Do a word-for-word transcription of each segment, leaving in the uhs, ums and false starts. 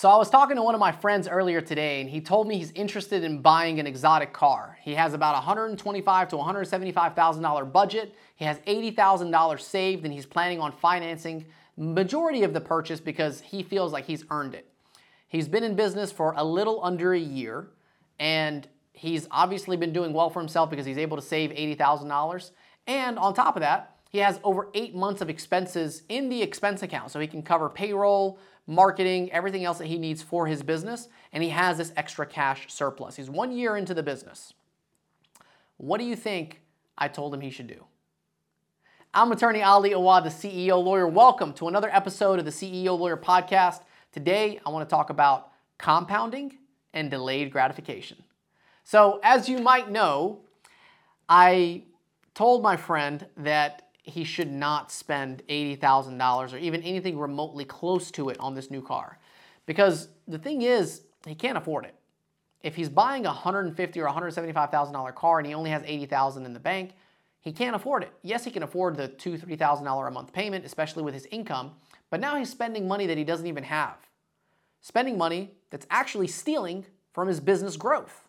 So I was talking to one of my friends earlier today, and he told me he's interested in buying an exotic car. He has about one hundred twenty-five thousand to one hundred seventy-five thousand dollars budget. He has eighty thousand dollars saved, and he's planning on financing majority of the purchase because he feels like he's earned it. He's been in business for a little under a year, and he's obviously been doing well for himself because he's able to save eighty thousand dollars. And on top of that, he has over eight months of expenses in the expense account, so he can cover payroll, marketing, everything else that he needs for his business, and he has this extra cash surplus. He's one year into the business. What do you think I told him he should do? I'm attorney Ali Awad, the C E O Lawyer. Welcome to another episode of the C E O Lawyer Podcast. Today, I want to talk about compounding and delayed gratification. So, as you might know, I told my friend that he should not spend eighty thousand dollars or even anything remotely close to it on this new car. Because the thing is, he can't afford it. If he's buying a one hundred fifty thousand dollars or one hundred seventy-five thousand dollars car and he only has eighty thousand dollars in the bank, he can't afford it. Yes, he can afford the two thousand dollars, three thousand dollars a month payment, especially with his income, but now he's spending money that he doesn't even have. Spending money that's actually stealing from his business growth.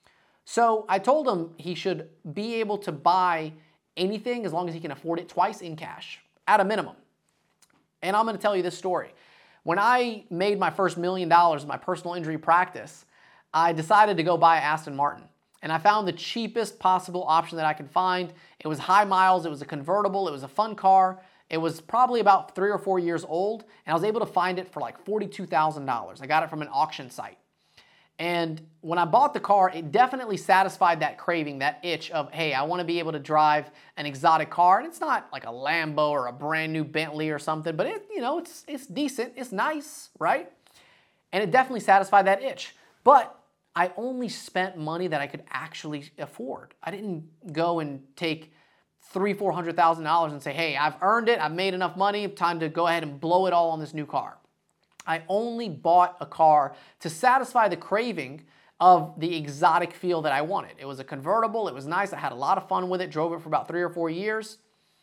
So I told him he should be able to buy anything as long as he can afford it twice in cash, at a minimum. And I'm going to tell you this story. When I made my first million dollars in my personal injury practice, I decided to go buy an Aston Martin. And I found the cheapest possible option that I could find. It was high miles, it was a convertible, it was a fun car. It was probably about three or four years old, and I was able to find it for like forty-two thousand dollars. I got it from an auction site. And when I bought the car, it definitely satisfied that craving, that itch of, hey, I want to be able to drive an exotic car. And it's not like a Lambo or a brand new Bentley or something, but it, you know, it's it's decent, it's nice, right? And it definitely satisfied that itch. But I only spent money that I could actually afford. I didn't go and take three, four hundred thousand dollars and say, hey, I've earned it, I've made enough money, time to go ahead and blow it all on this new car. I only bought a car to satisfy the craving of the exotic feel that I wanted. It was a convertible, it was nice, I had a lot of fun with it, drove it for about three or four years.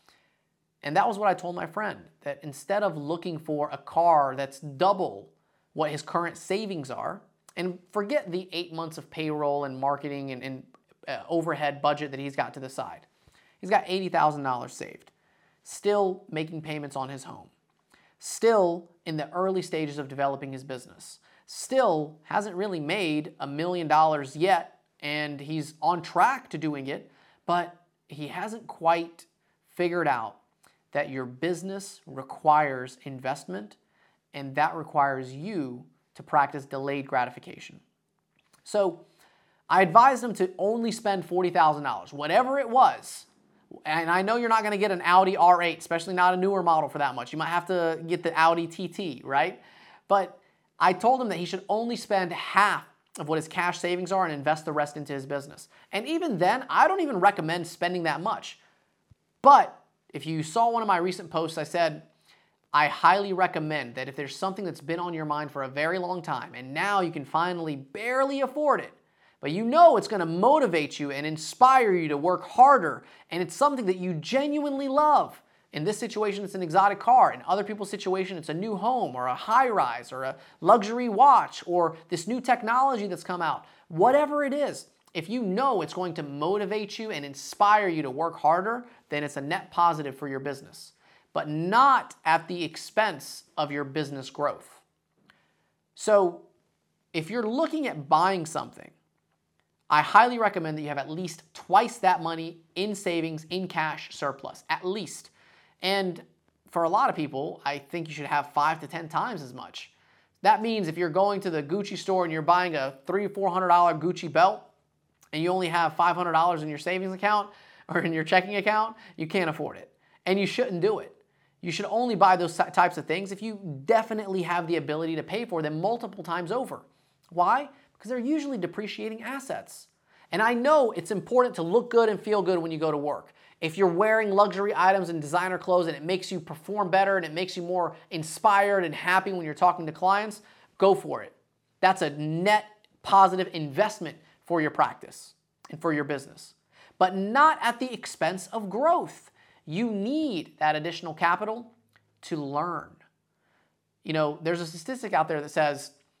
And that was what I told my friend, that instead of looking for a car that's double what his current savings are, and forget the eight months of payroll and marketing and, and uh, overhead budget that he's got to the side. He's got eighty thousand dollars saved, still making payments on his home, still in the early stages of developing his business, still hasn't really made a million dollars yet, and he's on track to doing it, but he hasn't quite figured out that your business requires investment, and that requires you to practice delayed gratification. So I advised him to only spend forty thousand dollars, whatever it was. And I know you're not going to get an Audi R eight, especially not a newer model for that much. You might have to get the Audi T T, right? But I told him that he should only spend half of what his cash savings are and invest the rest into his business. And even then, I don't even recommend spending that much. But if you saw one of my recent posts, I said, I highly recommend that if there's something that's been on your mind for a very long time, and now you can finally barely afford it, but you know it's going to motivate you and inspire you to work harder, and it's something that you genuinely love. In this situation, it's an exotic car. In other people's situation, it's a new home or a high-rise or a luxury watch or this new technology that's come out. Whatever it is, if you know it's going to motivate you and inspire you to work harder, then it's a net positive for your business, but not at the expense of your business growth. So if you're looking at buying something, I highly recommend that you have at least twice that money in savings, in cash surplus, at least. And for a lot of people, I think you should have five to ten times as much. That means if you're going to the Gucci store and you're buying a three hundred dollars, four hundred dollars Gucci belt, and you only have five hundred dollars in your savings account or in your checking account, you can't afford it. And you shouldn't do it. You should only buy those types of things if you definitely have the ability to pay for them multiple times over. Why? Because they're usually depreciating assets. And I know it's important to look good and feel good when you go to work. If you're wearing luxury items and designer clothes and it makes you perform better and it makes you more inspired and happy when you're talking to clients, go for it. That's a net positive investment for your practice and for your business, but not at the expense of growth. You need that additional capital to learn. You know, there's a statistic out there that says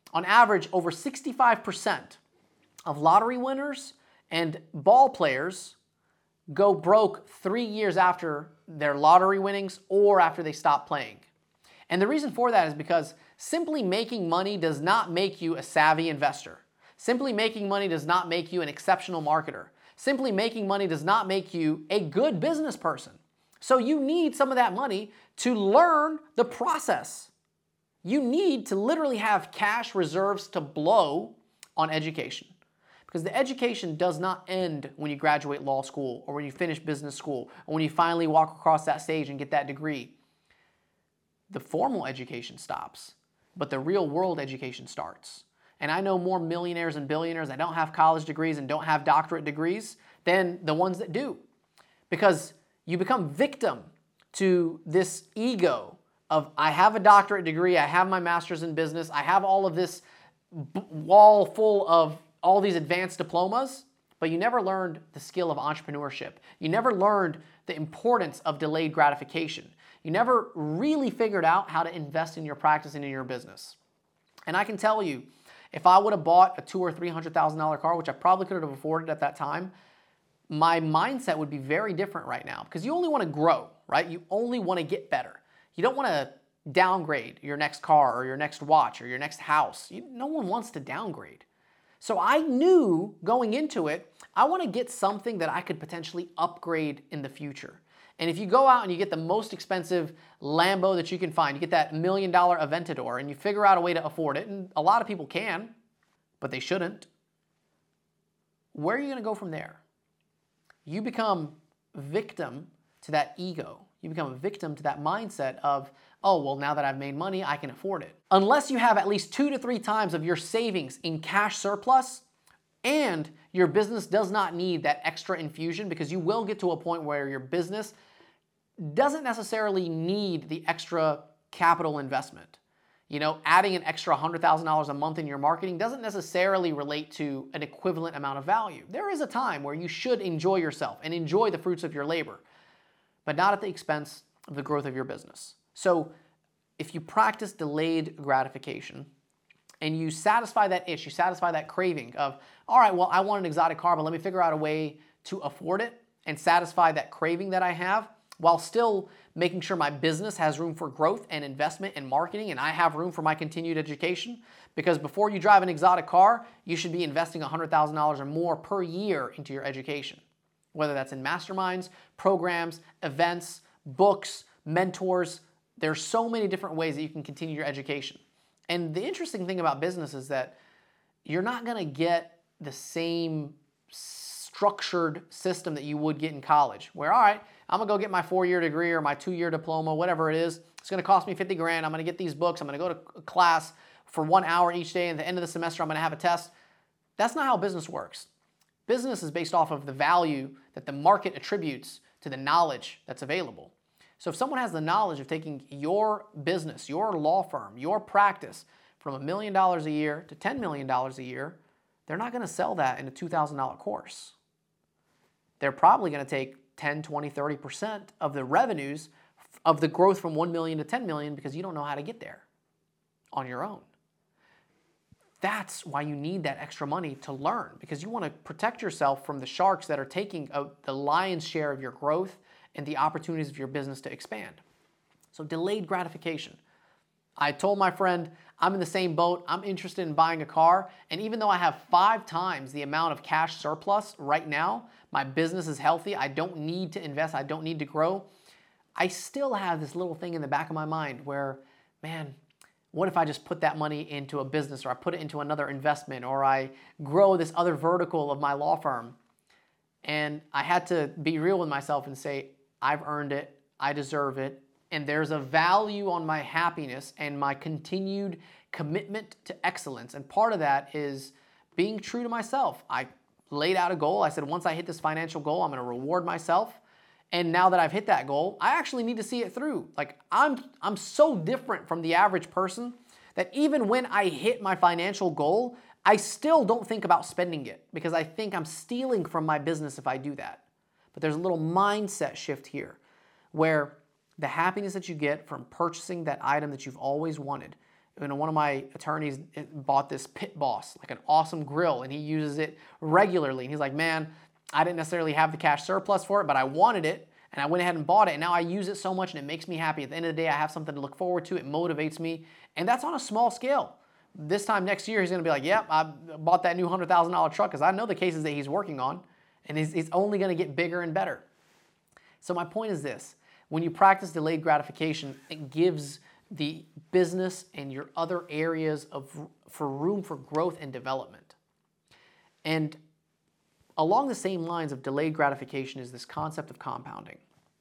On average, over sixty-five percent of lottery winners and ball players go broke three years after their lottery winnings or after they stop playing. And the reason for that is because simply making money does not make you a savvy investor. Simply making money does not make you an exceptional marketer. Simply making money does not make you a good business person. So you need some of that money to learn the process. You need to literally have cash reserves to blow on education. Because the education does not end when you graduate law school or when you finish business school or when you finally walk across that stage and get that degree. The formal education stops, but the real world education starts. And I know more millionaires and billionaires that don't have college degrees and don't have doctorate degrees than the ones that do. Because you become victim to this ego of, I have a doctorate degree, I have my master's in business, I have all of this b- wall full of all these advanced diplomas, but you never learned the skill of entrepreneurship. You never learned the importance of delayed gratification. You never really figured out how to invest in your practice and in your business. And I can tell you, if I would have bought a two or three hundred thousand dollar car, which I probably could have afforded at that time, my mindset would be very different right now because you only want to grow, right? You only want to get better. You don't want to downgrade your next car or your next watch or your next house. You, no one wants to downgrade. So I knew going into it, I want to get something that I could potentially upgrade in the future. And if you go out and you get the most expensive Lambo that you can find, you get that million dollar Aventador and you figure out a way to afford it, and a lot of people can, but they shouldn't, where are you going to go from there? You become victim to that ego. You become a victim to that mindset of, oh, well, now that I've made money, I can afford it. Unless you have at least two to three times of your savings in cash surplus, and your business does not need that extra infusion, because you will get to a point where your business doesn't necessarily need the extra capital investment. You know, adding an extra one hundred thousand dollars a month in your marketing doesn't necessarily relate to an equivalent amount of value. There is a time where you should enjoy yourself and enjoy the fruits of your labor, but not at the expense of the growth of your business. So if you practice delayed gratification and you satisfy that itch, you satisfy that craving of, all right, well, I want an exotic car, but let me figure out a way to afford it and satisfy that craving that I have while still making sure my business has room for growth and investment and marketing, and I have room for my continued education. Because before you drive an exotic car, you should be investing one hundred thousand dollars or more per year into your education, whether that's in masterminds, programs, events, books, mentors. There's so many different ways that you can continue your education. And the interesting thing about business is that you're not going to get the same structured system that you would get in college, where, all right, I'm going to go get my four-year degree or my two-year diploma, whatever it is. It's going to cost me fifty grand. I'm going to get these books. I'm going to go to a class for one hour each day. And at the end of the semester, I'm going to have a test. That's not how business works. Business is based off of the value that the market attributes to the knowledge that's available. So if someone has the knowledge of taking your business, your law firm, your practice from a million dollars a year to ten million dollars a year, they're not going to sell that in a two thousand dollar course. They're probably going to take ten, twenty, thirty percent of the revenues of the growth from one million to ten million because you don't know how to get there on your own. That's why you need that extra money to learn, because you want to protect yourself from the sharks that are taking a, the lion's share of your growth and the opportunities of your business to expand. So delayed gratification. I told my friend, I'm in the same boat. I'm interested in buying a car. And even though I have five times the amount of cash surplus right now, my business is healthy, I don't need to invest, I don't need to grow, I still have this little thing in the back of my mind where, man, what if I just put that money into a business, or I put it into another investment, or I grow this other vertical of my law firm? And I had to be real with myself and say, I've earned it, I deserve it, and there's a value on my happiness and my continued commitment to excellence. And part of that is being true to myself. I laid out a goal. I said, once I hit this financial goal, I'm going to reward myself. And now that I've hit that goal, I actually need to see it through. Like I'm, I'm so different from the average person that even when I hit my financial goal, I still don't think about spending it because I think I'm stealing from my business if I do that. But there's a little mindset shift here where the happiness that you get from purchasing that item that you've always wanted, You know, one of my attorneys bought this Pit Boss, like an awesome grill, and he uses it regularly. And he's like, man, I didn't necessarily have the cash surplus for it, but I wanted it, and I went ahead and bought it, and now I use it so much, and it makes me happy. At the end of the day, I have something to look forward to. It motivates me, and that's on a small scale. This time next year, he's going to be like, yep, I bought that new one hundred thousand dollar truck, because I know the cases that he's working on, and it's, it's only going to get bigger and better. So my point is this. When you practice delayed gratification, it gives the business and your other areas of for room for growth and development. And along the same lines of delayed gratification is this concept of compounding.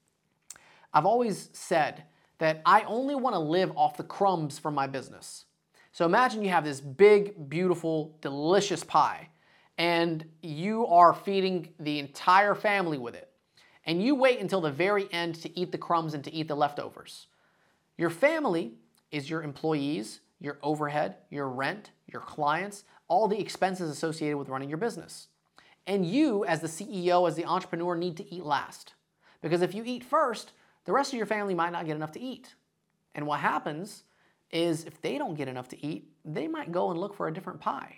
I've always said that I only want to live off the crumbs from my business. So imagine you have this big, beautiful, delicious pie, and you are feeding the entire family with it. And you wait until the very end to eat the crumbs and to eat the leftovers. Your family is your employees, your overhead, your rent, your clients, all the expenses associated with running your business. And you, as the C E O, as the entrepreneur, need to eat last. Because if you eat first, the rest of your family might not get enough to eat. And what happens is if they don't get enough to eat, they might go and look for a different pie.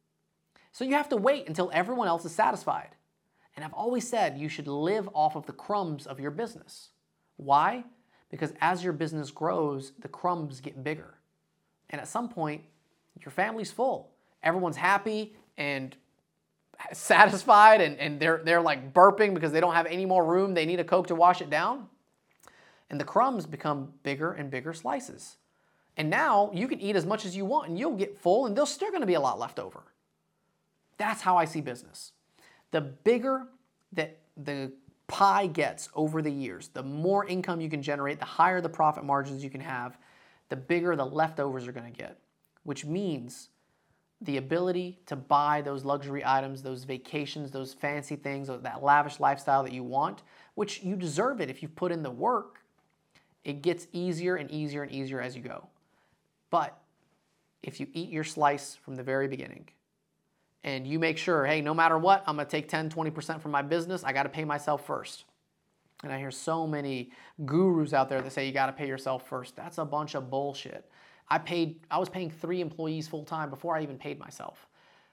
So you have to wait until everyone else is satisfied. And I've always said you should live off of the crumbs of your business. Why? Because as your business grows, the crumbs get bigger. And at some point, your family's full. Everyone's happy and satisfied, and, and they're, they're like burping because they don't have any more room. They need a Coke to wash it down. And the crumbs become bigger and bigger slices. And now you can eat as much as you want and you'll get full, and there's still going to be a lot left over. That's how I see business. The bigger that the pie gets over the years, the more income you can generate, the higher the profit margins you can have, the bigger the leftovers are going to get, which means the ability to buy those luxury items, those vacations, those fancy things, that lavish lifestyle that you want, which you deserve it if you've put in the work, it gets easier and easier and easier as you go. But if you eat your slice from the very beginning, and you make sure, hey, no matter what, I'm going to take ten, twenty percent from my business. I got to pay myself first. And I hear so many gurus out there that say you got to pay yourself first. That's a bunch of bullshit. I paid, I was paying three employees full time before I even paid myself.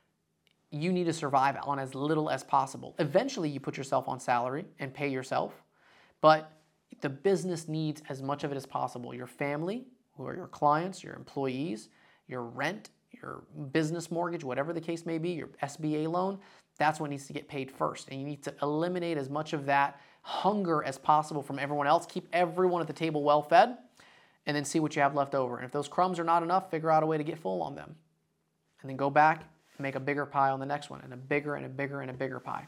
You need to survive on as little as possible. Eventually, you put yourself on salary and pay yourself, but the business needs as much of it as possible. Your family, who are your clients, your employees, your rent, your business mortgage, whatever the case may be, your S B A loan, that's what needs to get paid first. And you need to eliminate as much of that hunger as possible from everyone else. Keep everyone at the table well fed, and then see what you have left over. And if those crumbs are not enough, figure out a way to get full on them. And then go back and make a bigger pie on the next one, and a bigger and a bigger and a bigger pie.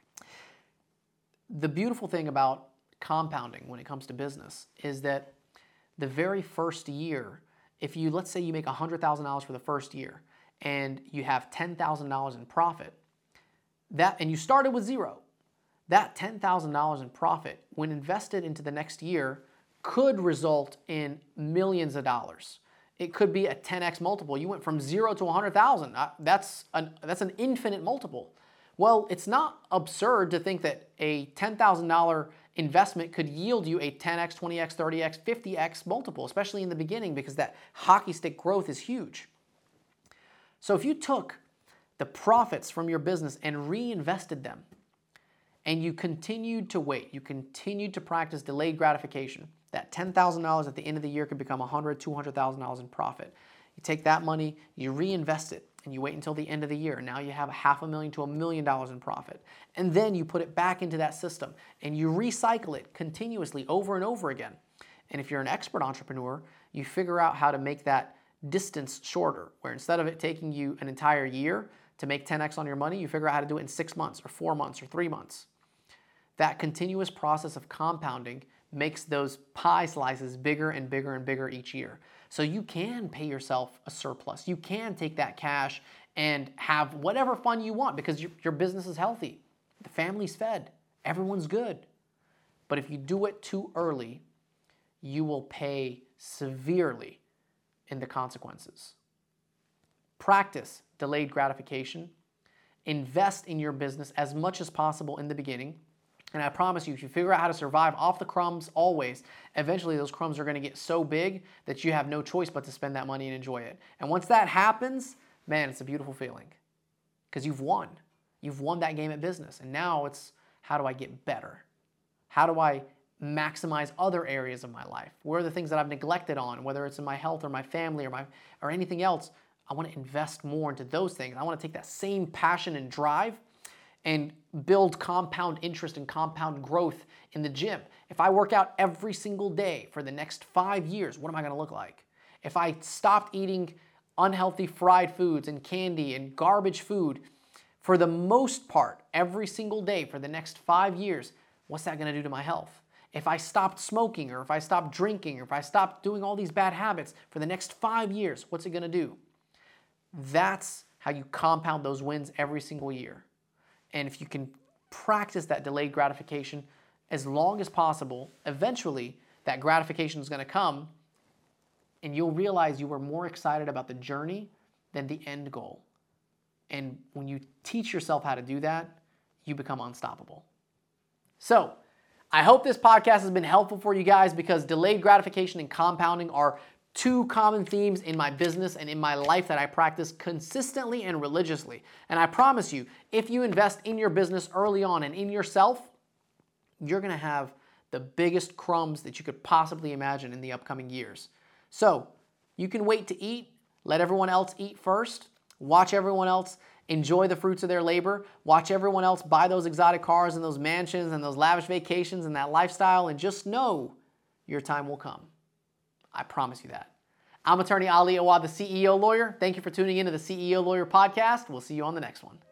The beautiful thing about compounding when it comes to business is that the very first year, if you, let's say you make one hundred thousand dollars for the first year and you have ten thousand dollars in profit, that, and you started with zero, that ten thousand dollars in profit, when invested into the next year, could result in millions of dollars. It could be a ten X multiple. You went from zero to one hundred thousand. That's an, that's an infinite multiple. Well, it's not absurd to think that a ten thousand dollars investment could yield you a ten X, twenty X, thirty X, fifty X multiple, especially in the beginning, because that hockey stick growth is huge. So if you took the profits from your business and reinvested them, and you continued to wait, you continued to practice delayed gratification, that ten thousand dollars at the end of the year could become one hundred thousand dollars, two hundred thousand dollars in profit. You take that money, you reinvest it, and you wait until the end of the year. Now you have a half a million to a million dollars in profit. And then you put it back into that system, and you recycle it continuously over and over again. And if you're an expert entrepreneur, you figure out how to make that distance shorter, where instead of it taking you an entire year to make ten X on your money, you figure out how to do it in six months or four months or three months. That continuous process of compounding makes those pie slices bigger and bigger and bigger each year. So you can pay yourself a surplus. You can take that cash and have whatever fun you want because your, your business is healthy. The family's fed. Everyone's good. But if you do it too early, you will pay severely in the consequences. Practice delayed gratification. Invest in your business as much as possible in the beginning. And I promise you, if you figure out how to survive off the crumbs always, eventually those crumbs are going to get so big that you have no choice but to spend that money and enjoy it. And once that happens, man, it's a beautiful feeling because you've won. You've won that game at business. And now it's, how do I get better? How do I maximize other areas of my life? Where are the things that I've neglected on, whether it's in my health or my family or my or anything else? I want to invest more into those things. I want to take that same passion and drive and build compound interest and compound growth in the gym. If I work out every single day for the next five years, what am I going to look like? If I stopped eating unhealthy fried foods and candy and garbage food for the most part every single day for the next five years, what's that going to do to my health? If I stopped smoking or if I stopped drinking or if I stopped doing all these bad habits for the next five years, what's it going to do? That's how you compound those wins every single year. And if you can practice that delayed gratification as long as possible, eventually that gratification is going to come and you'll realize you were more excited about the journey than the end goal. And when you teach yourself how to do that, you become unstoppable. So, I hope this podcast has been helpful for you guys because delayed gratification and compounding are two common themes in my business and in my life that I practice consistently and religiously. And I promise you, if you invest in your business early on and in yourself, you're going to have the biggest crumbs that you could possibly imagine in the upcoming years. So you can wait to eat, let everyone else eat first, watch everyone else enjoy the fruits of their labor, watch everyone else buy those exotic cars and those mansions and those lavish vacations and that lifestyle, and just know your time will come. I promise you that. I'm attorney Ali Awad, the C E O Lawyer. Thank you for tuning into the C E O Lawyer podcast. We'll see you on the next one.